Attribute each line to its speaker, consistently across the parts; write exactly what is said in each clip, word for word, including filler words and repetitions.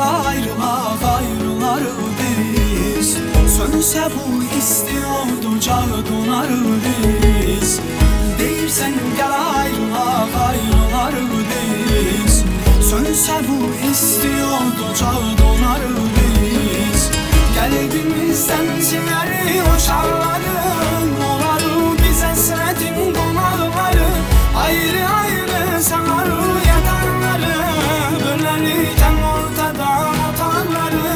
Speaker 1: ayrılaq, ayrılarıq biz. Sönsə bu istiyorduca donarıq biz. Deyirsən gəl ayrılaq, ayrılarıq biz. Sönsə bu istiyorduca donarıq biz. Qəlbimizdən siləri o şarların, oları biz əsrətin qonaqları. Ayrı ayrı sanarı yatanları, bölərikən ortadan otanları.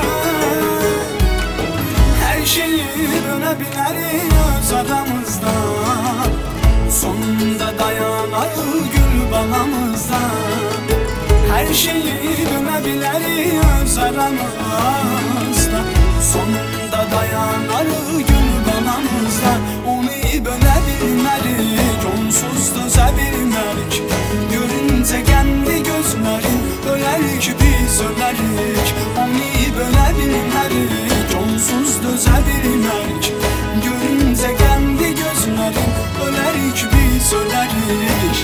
Speaker 1: Hər şeyi bölə bilərik öz aramızda, sonunda dayanar gül balamızda. Her şeyi bölə bilərik öz aramızda, sonunda dayanar gül balamızda. Onu bölə bilmərik, onsuz dözə bilmərik. Görüncə kəndi gözlərin, ölərik biz ölərik. Onu bölə bilmərik, onsuz dözə bilmərik. Görüncə kəndi gözlərin, ölərik biz ölərik.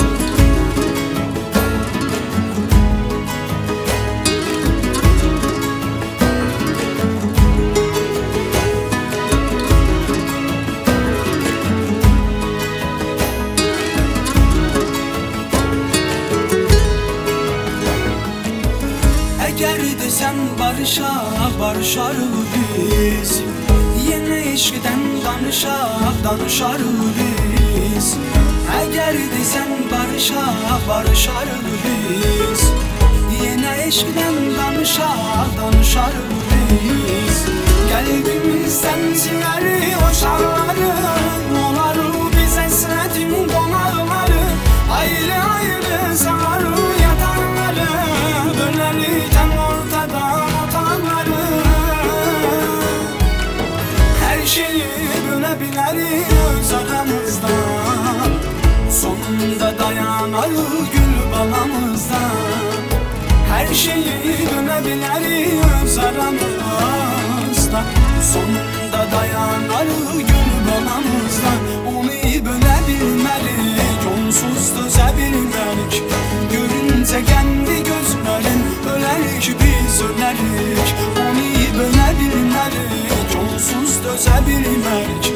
Speaker 1: Əgər desən barışaq, barışarıq biz. Yenə eşqdən danışaq, danışarıq biz. Əgər desən barışaq, barışarıq biz. Yenə eşqdən danışaq, danışarıq biz. Qəlbimizdən siləri o şarların, oları biz əsrətin qonaqları. Ayrı ayrı sanarı yatanları, bölərikən ortadan otanları. Hər şeyi bölə bilərik öz aramızda, sonunda dayanar gül balamızda. Hər şeyi bölə bilərik öz aramızda, sonunda dayanar gül balamızda. Onu bölə bilmərik, onsuz dözə bilmərik. Görüncə kəndi gözlərin, ölərik biz ölərik. Onu bölə bilmərik, onsuz dözə bilmərik.